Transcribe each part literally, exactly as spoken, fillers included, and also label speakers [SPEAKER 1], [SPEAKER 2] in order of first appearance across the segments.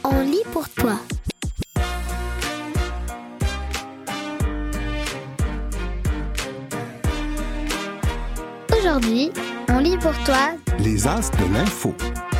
[SPEAKER 1] on lit pour toi. Aujourd'hui, on lit pour toi
[SPEAKER 2] Les As de l'info.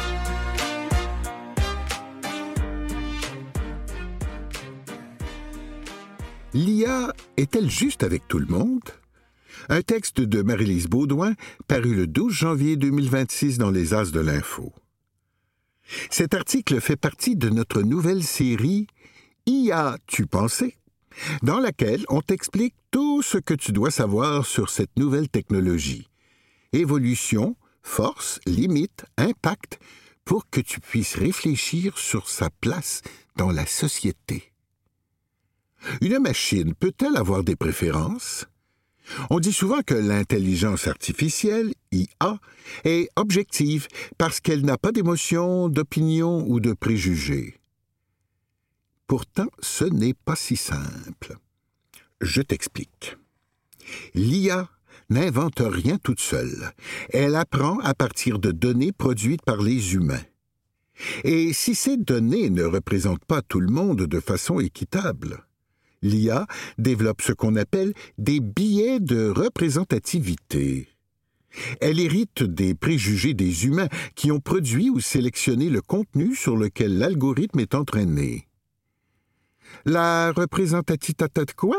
[SPEAKER 2] L'I A est-elle juste avec tout le monde? Un texte de Marie-Lise Baudouin paru le douze janvier deux mille vingt-six dans Les As de l'info. Cet article fait partie de notre nouvelle série « Y as-tu pensé ?», dans laquelle on t'explique tout ce que tu dois savoir sur cette nouvelle technologie. Évolution, force, limite, impact, pour que tu puisses réfléchir sur sa place dans la société. Une machine peut-elle avoir des préférences? On dit souvent que l'intelligence artificielle, I A, est objective parce qu'elle n'a pas d'émotions, d'opinions ou de préjugés. Pourtant, ce n'est pas si simple. Je t'explique. L'I A n'invente rien toute seule. Elle apprend à partir de données produites par les humains. Et si ces données ne représentent pas tout le monde de façon équitable, l'I A développe ce qu'on appelle des biais de représentativité. Elle hérite des préjugés des humains qui ont produit ou sélectionné le contenu sur lequel l'algorithme est entraîné. La représentativité de quoi?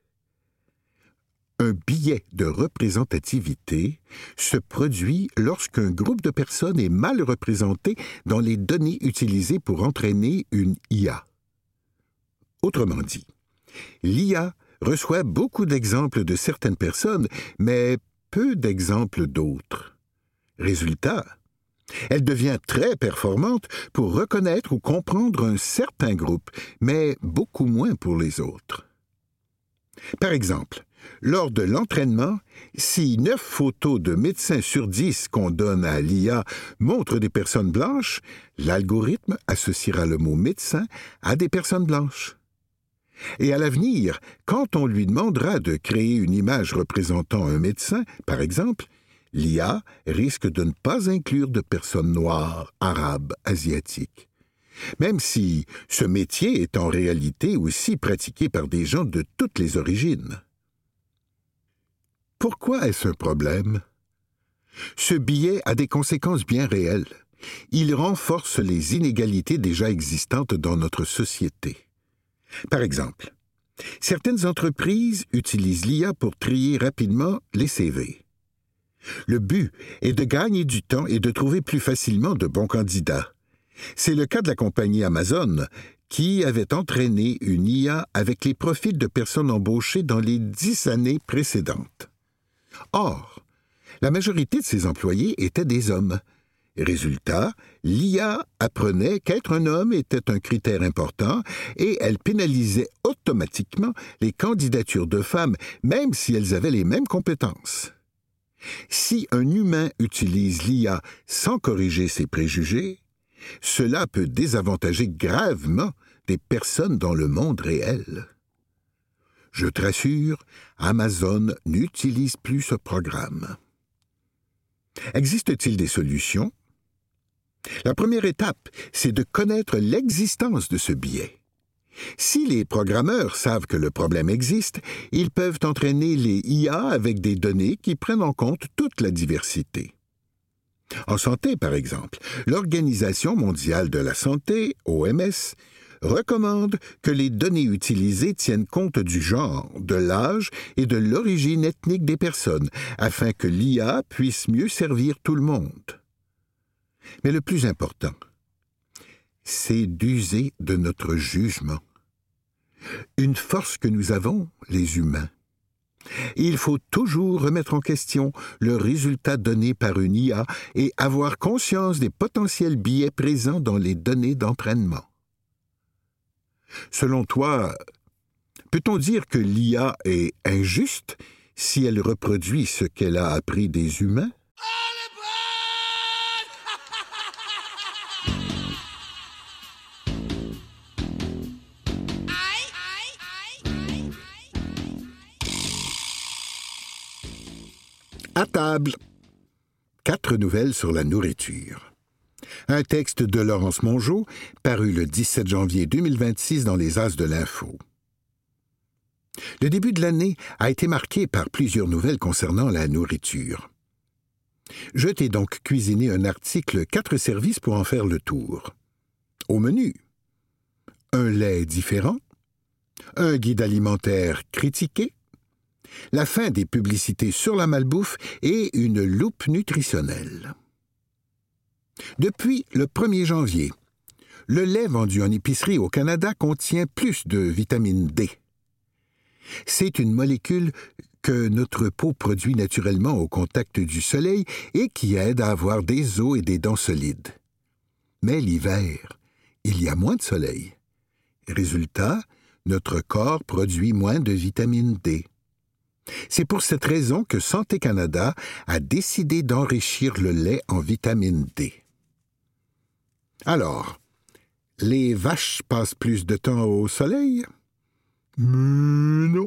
[SPEAKER 2] Un biais de représentativité se produit lorsqu'un groupe de personnes est mal représenté dans les données utilisées pour entraîner une I A. Autrement dit, l'I A reçoit beaucoup d'exemples de certaines personnes, mais peu d'exemples d'autres. Résultat, elle devient très performante pour reconnaître ou comprendre un certain groupe, mais beaucoup moins pour les autres. Par exemple, lors de l'entraînement, si neuf photos de médecins sur dix qu'on donne à l'I A montrent des personnes blanches, l'algorithme associera le mot « médecin » à des personnes blanches. Et à l'avenir, quand on lui demandera de créer une image représentant un médecin, par exemple, l'I A risque de ne pas inclure de personnes noires, arabes, asiatiques. Même si ce métier est en réalité aussi pratiqué par des gens de toutes les origines. Pourquoi est-ce un problème? Ce biais a des conséquences bien réelles. Il renforce les inégalités déjà existantes dans notre société. Par exemple, certaines entreprises utilisent l'I A pour trier rapidement les C V. Le but est de gagner du temps et de trouver plus facilement de bons candidats. C'est le cas de la compagnie Amazon, qui avait entraîné une I A avec les profils de personnes embauchées dans les dix années précédentes. Or, la majorité de ses employés étaient des hommes. Résultat, l'I A apprenait qu'être un homme était un critère important et elle pénalisait automatiquement les candidatures de femmes, même si elles avaient les mêmes compétences. Si un humain utilise l'I A sans corriger ses préjugés, cela peut désavantager gravement des personnes dans le monde réel. Je te rassure, Amazon n'utilise plus ce programme. Existe-t-il des solutions? La première étape, c'est de connaître l'existence de ce biais. Si les programmeurs savent que le problème existe, ils peuvent entraîner les I A avec des données qui prennent en compte toute la diversité. En santé, par exemple, l'Organisation mondiale de la santé, O M S, recommande que les données utilisées tiennent compte du genre, de l'âge et de l'origine ethnique des personnes, afin que l'I A puisse mieux servir tout le monde. Mais le plus important, c'est d'user de notre jugement. Une force que nous avons, les humains. Il faut toujours remettre en question le résultat donné par une I A et avoir conscience des potentiels biais présents dans les données d'entraînement. Selon toi, peut-on dire que l'I A est injuste si elle reproduit ce qu'elle a appris des humains? À table. Quatre nouvelles sur la nourriture. Un texte de Laurence Mongeau, paru le dix-sept janvier deux mille vingt-six dans les As de l'Info. Le début de l'année a été marqué par plusieurs nouvelles concernant la nourriture. Je t'ai donc cuisiné un article quatre services pour en faire le tour. Au menu, un lait différent, un guide alimentaire critiqué, la fin des publicités sur la malbouffe et une loupe nutritionnelle. Depuis le premier janvier, le lait vendu en épicerie au Canada contient plus de vitamine D. C'est une molécule que notre peau produit naturellement au contact du soleil et qui aide à avoir des os et des dents solides. Mais l'hiver, il y a moins de soleil. Résultat, notre corps produit moins de vitamine D. C'est pour cette raison que Santé Canada a décidé d'enrichir le lait en vitamine D. Alors, les vaches passent plus de temps au soleil? Mais non.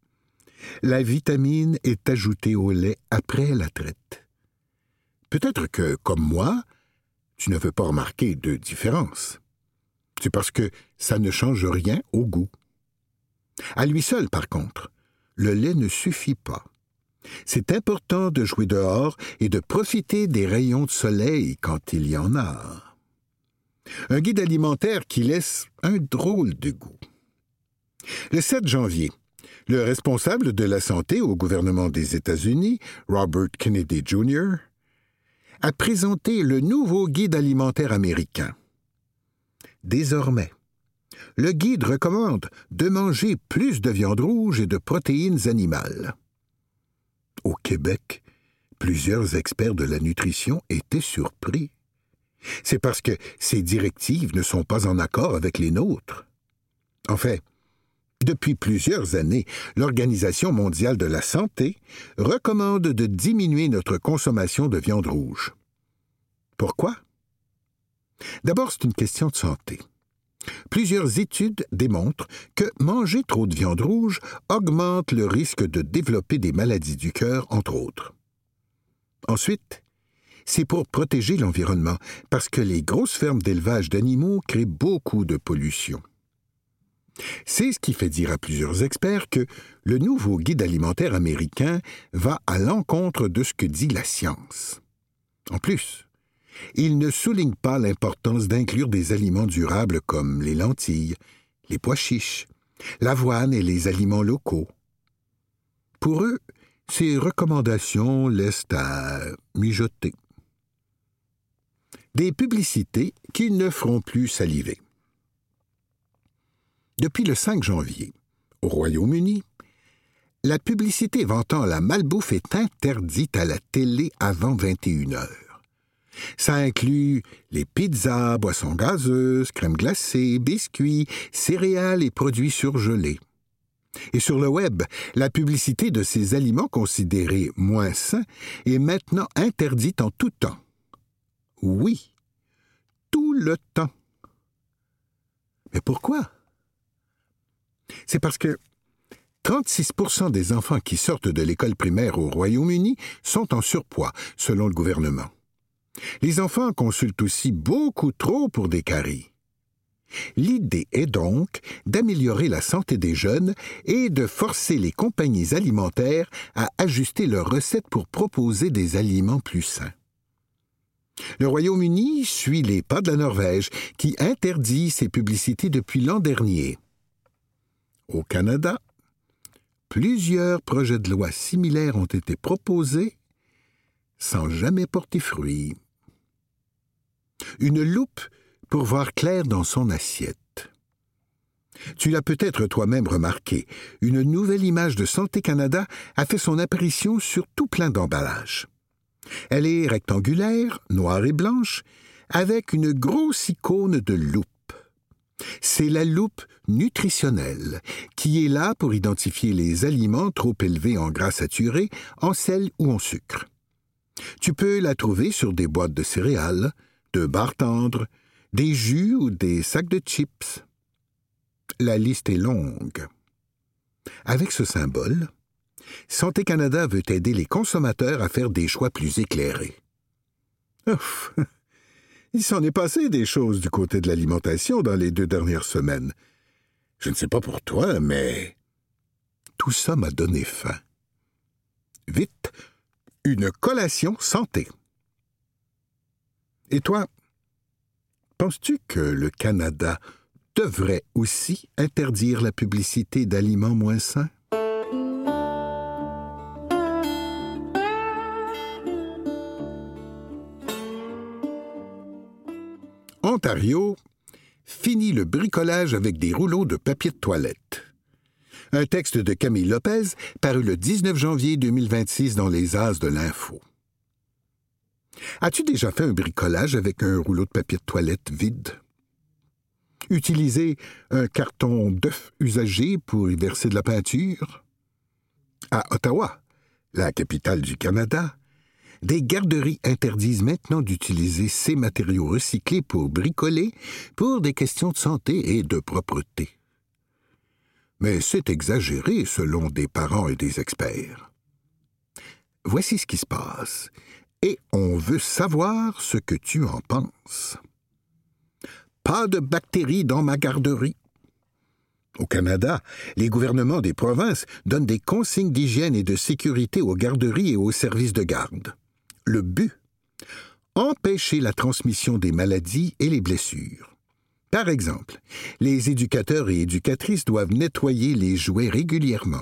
[SPEAKER 2] La vitamine est ajoutée au lait après la traite. Peut-être que, comme moi, tu ne veux pas remarquer de différence. C'est parce que ça ne change rien au goût. À lui seul, par contre, le lait ne suffit pas. C'est important de jouer dehors et de profiter des rayons de soleil quand il y en a. Un guide alimentaire qui laisse un drôle de goût. Le sept janvier, le responsable de la santé au gouvernement des États-Unis, Robert Kennedy junior, a présenté le nouveau guide alimentaire américain. Désormais, le guide recommande de manger plus de viande rouge et de protéines animales. Au Québec, plusieurs experts de la nutrition étaient surpris. C'est parce que ces directives ne sont pas en accord avec les nôtres. En fait, depuis plusieurs années, l'Organisation mondiale de la santé recommande de diminuer notre consommation de viande rouge. Pourquoi? D'abord, c'est une question de santé. Plusieurs études démontrent que manger trop de viande rouge augmente le risque de développer des maladies du cœur, entre autres. Ensuite, c'est pour protéger l'environnement, parce que les grosses fermes d'élevage d'animaux créent beaucoup de pollution. C'est ce qui fait dire à plusieurs experts que le nouveau guide alimentaire américain va à l'encontre de ce que dit la science. En plus, il ne souligne pas l'importance d'inclure des aliments durables comme les lentilles, les pois chiches, l'avoine et les aliments locaux. Pour eux, ces recommandations laissent à mijoter. Des publicités qui ne feront plus saliver. Depuis le cinq janvier, au Royaume-Uni, la publicité vantant la malbouffe est interdite à la télé avant vingt et une heures. Ça inclut les pizzas, boissons gazeuses, crème glacée, biscuits, céréales et produits surgelés. Et sur le web, la publicité de ces aliments considérés moins sains est maintenant interdite en tout temps. Oui, tout le temps. Mais pourquoi? C'est parce que trente-six pour cent des enfants qui sortent de l'école primaire au Royaume-Uni sont en surpoids, selon le gouvernement. Les enfants consultent aussi beaucoup trop pour des caries. L'idée est donc d'améliorer la santé des jeunes et de forcer les compagnies alimentaires à ajuster leurs recettes pour proposer des aliments plus sains. Le Royaume-Uni suit les pas de la Norvège, qui interdit ces publicités depuis l'an dernier. Au Canada, plusieurs projets de loi similaires ont été proposés sans jamais porter fruit. Une loupe pour voir clair dans son assiette. Tu l'as peut-être toi-même remarqué, une nouvelle image de Santé Canada a fait son apparition sur tout plein d'emballages. Elle est rectangulaire, noire et blanche, avec une grosse icône de loupe. C'est la loupe nutritionnelle, qui est là pour identifier les aliments trop élevés en gras saturés, en sel ou en sucre. Tu peux la trouver sur des boîtes de céréales, de barres tendres, des jus ou des sacs de chips. La liste est longue. Avec ce symbole, Santé Canada veut aider les consommateurs à faire des choix plus éclairés. Ouf! Il s'en est passé des choses du côté de l'alimentation dans les deux dernières semaines. Je ne sais pas pour toi, mais tout ça m'a donné faim. Vite, une collation santé. Et toi, penses-tu que le Canada devrait aussi interdire la publicité d'aliments moins sains? Ontario finit le bricolage avec des rouleaux de papier de toilette. Un texte de Camille Lopez paru le dix-neuf janvier deux mille vingt-six dans les As de l'Info. As-tu déjà fait un bricolage avec un rouleau de papier de toilette vide? Utilisé un carton d'œuf usagé pour y verser de la peinture? À Ottawa, la capitale du Canada, des garderies interdisent maintenant d'utiliser ces matériaux recyclés pour bricoler pour des questions de santé et de propreté. Mais c'est exagéré selon des parents et des experts. Voici ce qui se passe, et on veut savoir ce que tu en penses. Pas de bactéries dans ma garderie. Au Canada, les gouvernements des provinces donnent des consignes d'hygiène et de sécurité aux garderies et aux services de garde. Le but? Empêcher la transmission des maladies et les blessures. Par exemple, les éducateurs et éducatrices doivent nettoyer les jouets régulièrement.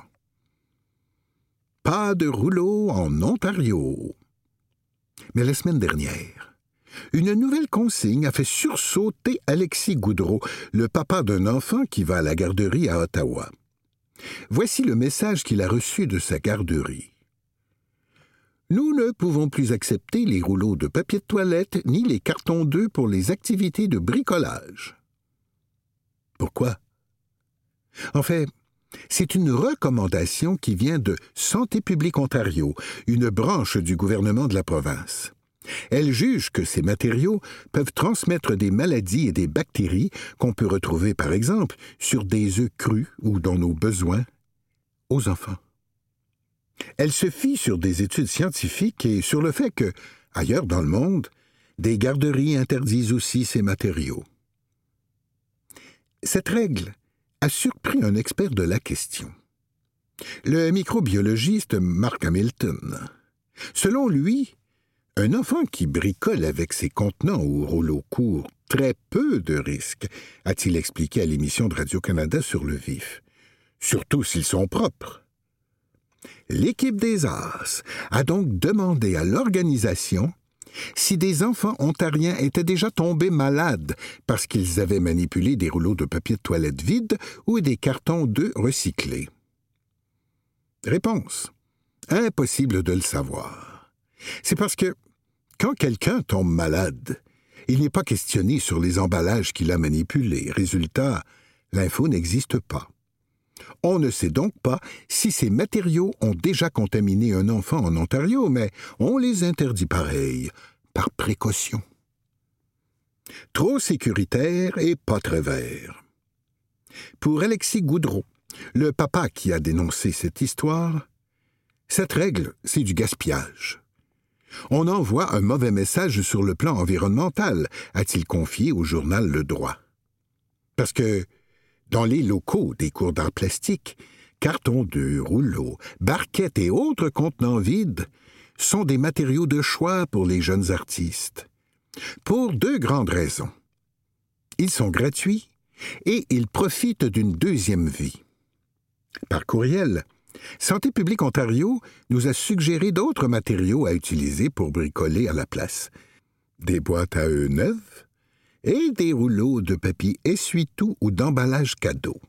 [SPEAKER 2] Pas de rouleau en Ontario. Mais la semaine dernière, une nouvelle consigne a fait sursauter Alexis Goudreau, le papa d'un enfant qui va à la garderie à Ottawa. Voici le message qu'il a reçu de sa garderie. Nous ne pouvons plus accepter les rouleaux de papier de toilette ni les cartons d'œufs pour les activités de bricolage. Pourquoi? En fait, c'est une recommandation qui vient de Santé publique Ontario, une branche du gouvernement de la province. Elle juge que ces matériaux peuvent transmettre des maladies et des bactéries qu'on peut retrouver, par exemple, sur des œufs crus ou dans nos besoins aux enfants. Elle se fie sur des études scientifiques et sur le fait que, ailleurs dans le monde, des garderies interdisent aussi ces matériaux. Cette règle a surpris un expert de la question, le microbiologiste Mark Hamilton. Selon lui, un enfant qui bricole avec ses contenants ou rouleaux courts très peu de risques, a-t-il expliqué à l'émission de Radio-Canada Sur le vif, surtout s'ils sont propres. L'équipe des As a donc demandé à l'organisation si des enfants ontariens étaient déjà tombés malades parce qu'ils avaient manipulé des rouleaux de papier de toilette vides ou des cartons d'œufs recyclés. Réponse. Impossible de le savoir. C'est parce que, quand quelqu'un tombe malade, il n'est pas questionné sur les emballages qu'il a manipulés. Résultat, l'info n'existe pas. On ne sait donc pas si ces matériaux ont déjà contaminé un enfant en Ontario, mais on les interdit pareil, par précaution. Trop sécuritaire et pas très vert. Pour Alexis Goudreau, le papa qui a dénoncé cette histoire, cette règle, c'est du gaspillage. On envoie un mauvais message sur le plan environnemental, a-t-il confié au journal Le Droit. Parce que, dans les locaux des cours d'art plastique, cartons d'œufs, rouleaux, barquettes et autres contenants vides sont des matériaux de choix pour les jeunes artistes. Pour deux grandes raisons. Ils sont gratuits et ils profitent d'une deuxième vie. Par courriel, Santé publique Ontario nous a suggéré d'autres matériaux à utiliser pour bricoler à la place. Des boîtes à œufs neuves, et des rouleaux de papier essuie-tout ou d'emballage cadeau.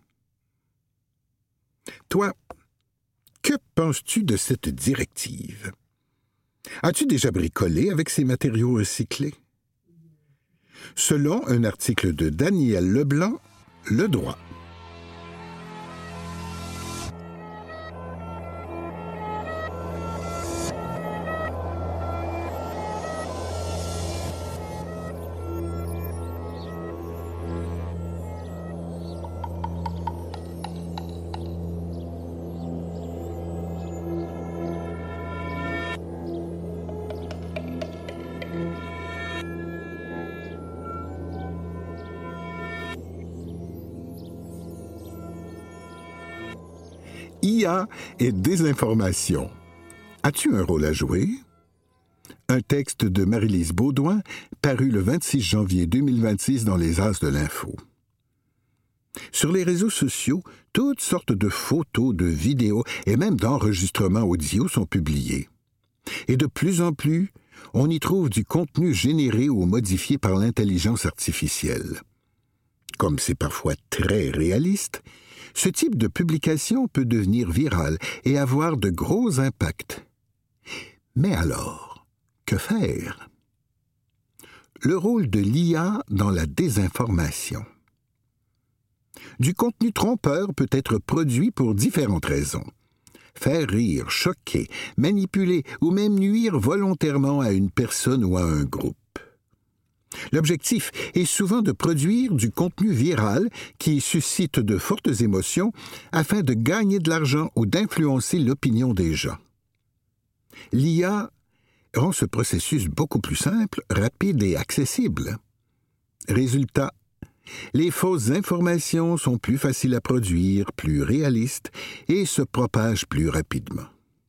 [SPEAKER 2] Toi, que penses-tu de cette directive? As-tu déjà bricolé avec ces matériaux recyclés? Selon un article de Daniel Leblanc, Le Droit. I A et désinformation. As-tu un rôle à jouer? Un texte de Marie-Lise Baudouin, paru le vingt-six janvier deux mille vingt-six dans les As de l'Info. Sur les réseaux sociaux, toutes sortes de photos, de vidéos et même d'enregistrements audio sont publiés. Et de plus en plus, on y trouve du contenu généré ou modifié par l'intelligence artificielle. Comme c'est parfois très réaliste, ce type de publication peut devenir viral et avoir de gros impacts. Mais alors, que faire? Le rôle de l'I A dans la désinformation. Du contenu trompeur peut être produit pour différentes raisons. Faire rire, choquer, manipuler ou même nuire volontairement à une personne ou à un groupe. L'objectif est souvent de produire du contenu viral qui suscite de fortes émotions afin de gagner de l'argent ou d'influencer l'opinion des gens. L'I A rend ce processus beaucoup plus simple, rapide et accessible. Résultat, les fausses informations sont plus faciles à produire, plus réalistes et se propagent plus rapidement.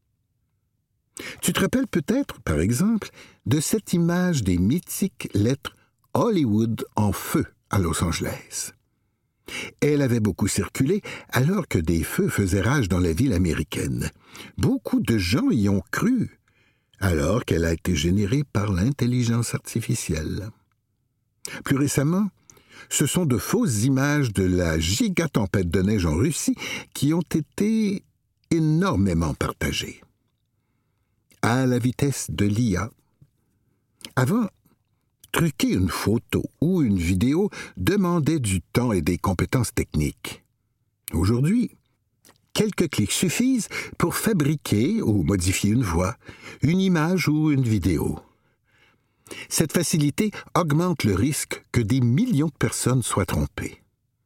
[SPEAKER 2] Tu te rappelles peut-être, par exemple, de cette image des mythiques lettres Hollywood en feu à Los Angeles. Elle avait beaucoup circulé alors que des feux faisaient rage dans la ville américaine. Beaucoup de gens y ont cru, alors qu'elle a été générée par l'intelligence artificielle. Plus récemment, ce sont de fausses images de la gigatempête de neige en Russie qui ont été énormément partagées. À la vitesse de l'I A. Avant, truquer une photo ou une vidéo demandait du temps et des compétences techniques. Aujourd'hui, quelques clics suffisent pour fabriquer ou modifier une voix, une image ou une vidéo. Cette facilité augmente le risque que des millions de personnes soient trompées.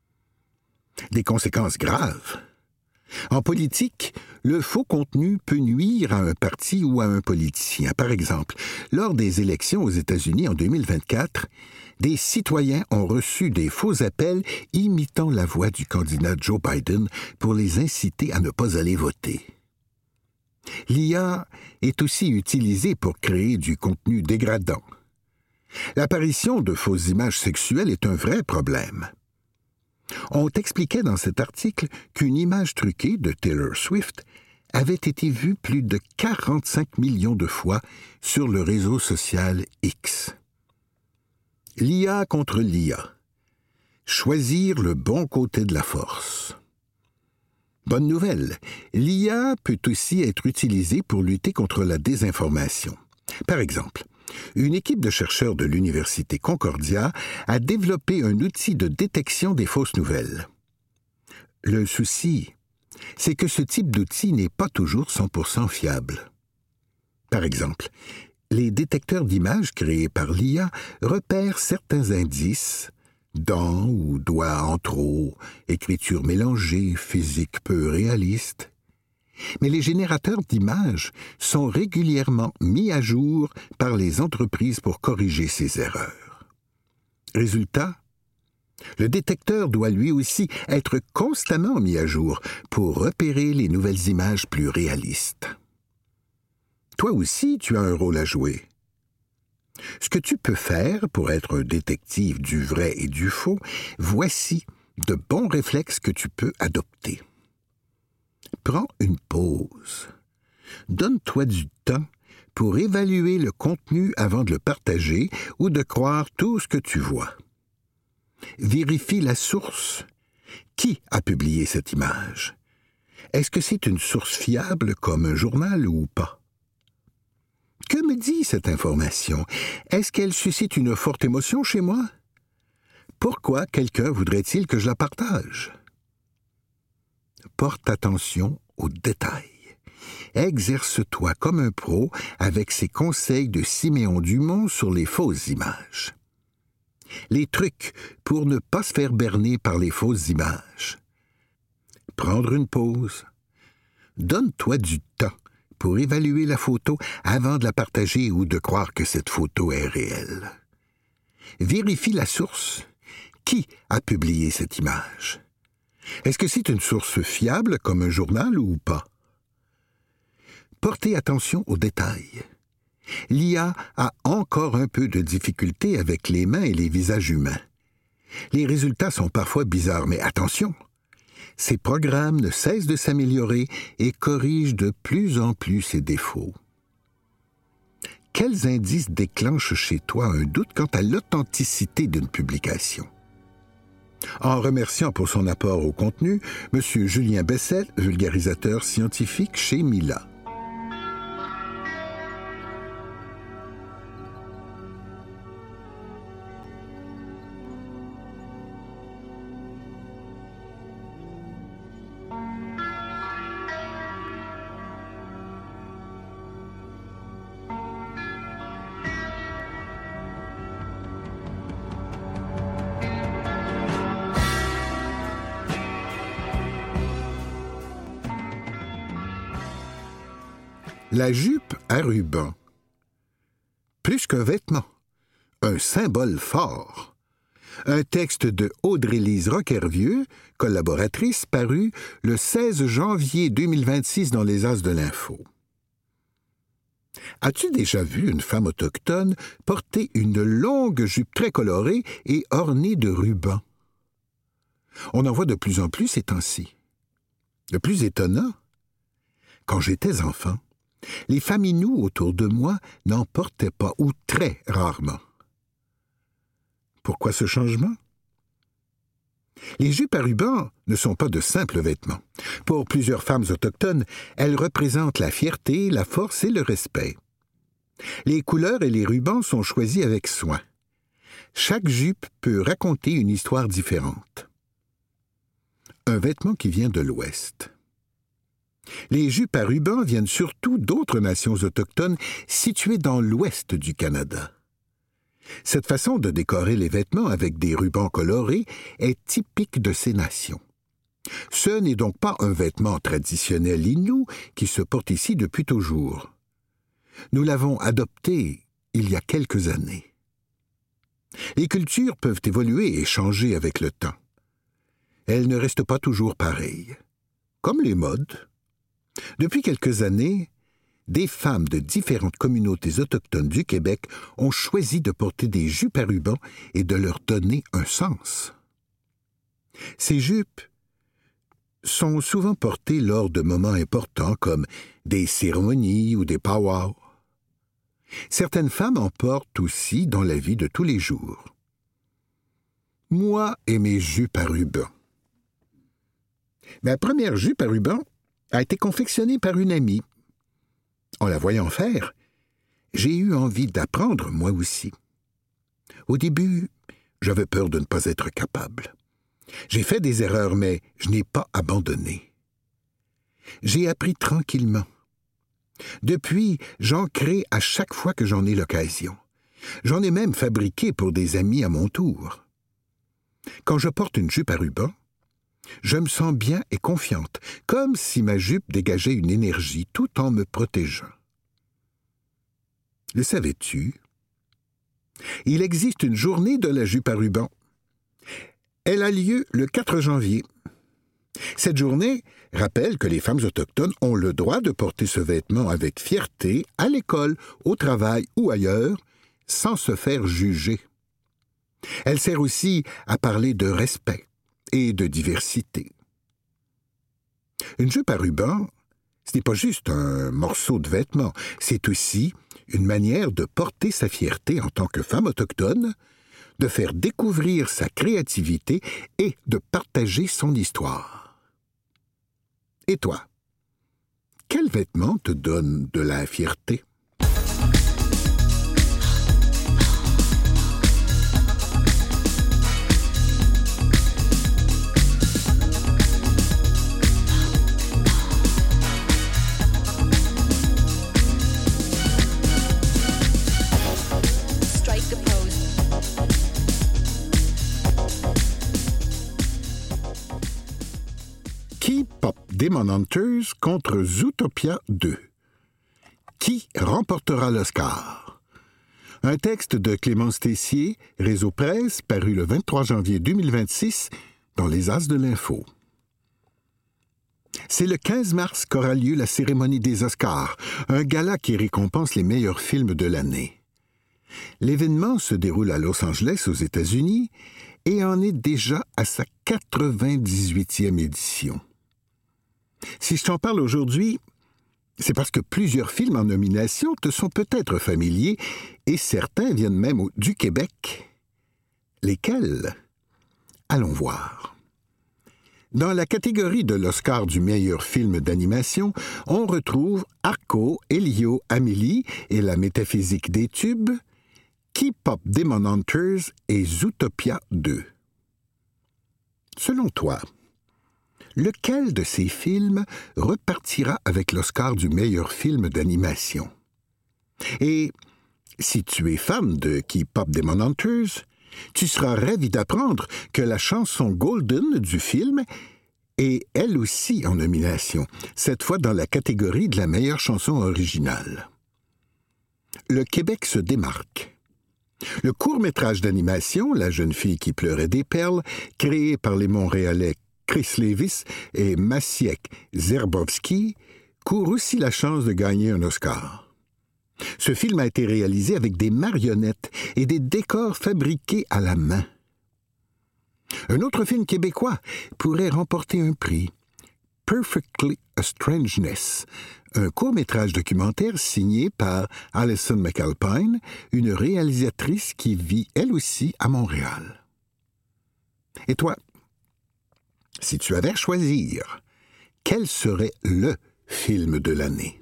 [SPEAKER 2] Des conséquences graves. En politique, le faux contenu peut nuire à un parti ou à un politicien. Par exemple, lors des élections aux États-Unis en deux mille vingt-quatre, des citoyens ont reçu des faux appels imitant la voix du candidat Joe Biden pour les inciter à ne pas aller voter. L'I A est aussi utilisée pour créer du contenu dégradant. L'apparition de fausses images sexuelles est un vrai problème. On t'expliquait dans cet article qu'une image truquée de Taylor Swift avait été vue plus de quarante-cinq millions de fois sur le réseau social X. L'I A contre l'I A. Choisir le bon côté de la force. Bonne nouvelle, l'I A peut aussi être utilisée pour lutter contre la désinformation. Par exemple, une équipe de chercheurs de l'Université Concordia a développé un outil de détection des fausses nouvelles. Le souci, c'est que ce type d'outil n'est pas toujours cent pour cent fiable. Par exemple, les détecteurs d'images créés par l'I A repèrent certains indices, dents ou doigts en trop, écriture mélangée, physique peu réaliste. Mais les générateurs d'images sont régulièrement mis à jour par les entreprises pour corriger ces erreurs. Résultat, le détecteur doit lui aussi être constamment mis à jour pour repérer les nouvelles images plus réalistes. Toi aussi, tu as un rôle à jouer. Ce que tu peux faire pour être un détective du vrai et du faux, voici de bons réflexes que tu peux adopter. Prends une pause. Donne-toi du temps pour évaluer le contenu avant de le partager ou de croire tout ce que tu vois. Vérifie la source. Qui a publié cette image? Est-ce que c'est une source fiable comme un journal ou pas? Que me dit cette information? Est-ce qu'elle suscite une forte émotion chez moi? Pourquoi quelqu'un voudrait-il que je la partage? Porte attention aux détails. Exerce-toi comme un pro avec ces conseils de Siméon Dumont sur les fausses images. Les trucs pour ne pas se faire berner par les fausses images. Prendre une pause. Donne-toi du temps pour évaluer la photo avant de la partager ou de croire que cette photo est réelle. Vérifie la source. Qui a publié cette image? Est-ce que c'est une source fiable comme un journal ou pas? Portez attention aux détails. L'I A a encore un peu de difficulté avec les mains et les visages humains. Les résultats sont parfois bizarres, mais attention! Ces programmes ne cessent de s'améliorer et corrigent de plus en plus ces défauts. Quels indices déclenchent chez toi un doute quant à l'authenticité d'une publication? En remerciant pour son apport au contenu, M. Julien Bessel, vulgarisateur scientifique chez Mila. La jupe à ruban. Plus qu'un vêtement, un symbole fort. Un texte de Audrey-Lise Roquervieux, collaboratrice, paru le seize janvier deux mille vingt-six dans les As de l'Info. As-tu déjà vu une femme autochtone porter une longue jupe très colorée et ornée de rubans? On en voit de plus en plus ces temps-ci. Le plus étonnant, quand j'étais enfant, les femmes inoues autour de moi n'en portaient pas, ou très rarement. Pourquoi ce changement? Les jupes à rubans ne sont pas de simples vêtements. Pour plusieurs femmes autochtones, elles représentent la fierté, la force et le respect. Les couleurs et les rubans sont choisis avec soin. Chaque jupe peut raconter une histoire différente. Un vêtement qui vient de l'Ouest. Les jupes à rubans viennent surtout d'autres nations autochtones situées dans l'ouest du Canada. Cette façon de décorer les vêtements avec des rubans colorés est typique de ces nations. Ce n'est donc pas un vêtement traditionnel inou qui se porte ici depuis toujours. Nous l'avons adopté il y a quelques années. Les cultures peuvent évoluer et changer avec le temps. Elles ne restent pas toujours pareilles. Comme les modes. Depuis quelques années, des femmes de différentes communautés autochtones du Québec ont choisi de porter des jupes à rubans et de leur donner un sens. Ces jupes sont souvent portées lors de moments importants comme des cérémonies ou des powwows. Certaines femmes en portent aussi dans la vie de tous les jours. Moi et mes jupes à rubans. Ma première jupe à ruban a été confectionnée par une amie. En la voyant faire, j'ai eu envie d'apprendre moi aussi. Au début, j'avais peur de ne pas être capable. J'ai fait des erreurs, mais je n'ai pas abandonné. J'ai appris tranquillement. Depuis, j'en crée à chaque fois que j'en ai l'occasion. J'en ai même fabriqué pour des amis à mon tour. Quand je porte une jupe à ruban, je me sens bien et confiante, comme si ma jupe dégageait une énergie tout en me protégeant. Le savais-tu? Il existe une journée de la jupe à ruban. Elle a lieu le quatre janvier. Cette journée rappelle que les femmes autochtones ont le droit de porter ce vêtement avec fierté à l'école, au travail ou ailleurs, sans se faire juger. Elle sert aussi à parler de respect et de diversité. Une jupe à ruban, ce n'est pas juste un morceau de vêtement, c'est aussi une manière de porter sa fierté en tant que femme autochtone, de faire découvrir sa créativité et de partager son histoire. Et toi, quel vêtement te donne de la fierté? K-pop Demon Hunters contre Zootopia deux. Qui remportera l'Oscar? Un texte de Clémence Tessier, Réseau Presse, paru le vingt-trois janvier deux mille vingt-six dans les As de l'Info. C'est le quinze mars qu'aura lieu la cérémonie des Oscars, un gala qui récompense les meilleurs films de l'année. L'événement se déroule à Los Angeles, aux États-Unis, et en est déjà à sa quatre-vingt-dix-huitième édition. Si je t'en parle aujourd'hui, c'est parce que plusieurs films en nomination te sont peut-être familiers, et certains viennent même au- du Québec. Lesquels? Allons voir. Dans la catégorie de l'Oscar du meilleur film d'animation, on retrouve Arco, Elio, Amélie et la métaphysique des tubes, K-pop Demon Hunters et Zootopia deux. Selon toi, lequel de ces films repartira avec l'Oscar du meilleur film d'animation? Et si tu es fan de K-pop Demon Hunters, tu seras ravi d'apprendre que la chanson Golden du film est elle aussi en nomination, cette fois dans la catégorie de la meilleure chanson originale. Le Québec se démarque. Le court-métrage d'animation « La jeune fille qui pleurait des perles », créé par les Montréalais Chris Lévis et Maciek Zerbowski, court aussi la chance de gagner un Oscar. Ce film a été réalisé avec des marionnettes et des décors fabriqués à la main. Un autre film québécois pourrait remporter un prix, Perfectly a Strangeness, un court-métrage documentaire signé par Alison McAlpine, une réalisatrice qui vit elle aussi à Montréal. Et toi, si tu avais à choisir, quel serait le film de l'année?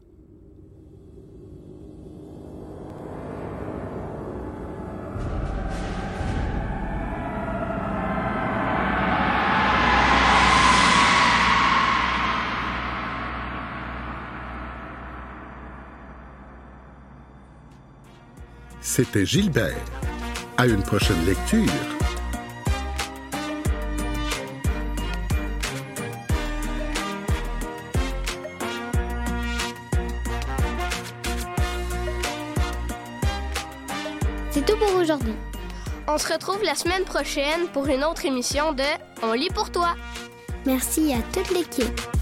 [SPEAKER 2] C'était Gilbert. À une prochaine lecture.
[SPEAKER 1] C'est tout pour aujourd'hui.
[SPEAKER 3] On se retrouve la semaine prochaine pour une autre émission de On lit pour toi.
[SPEAKER 1] Merci à toute l'équipe.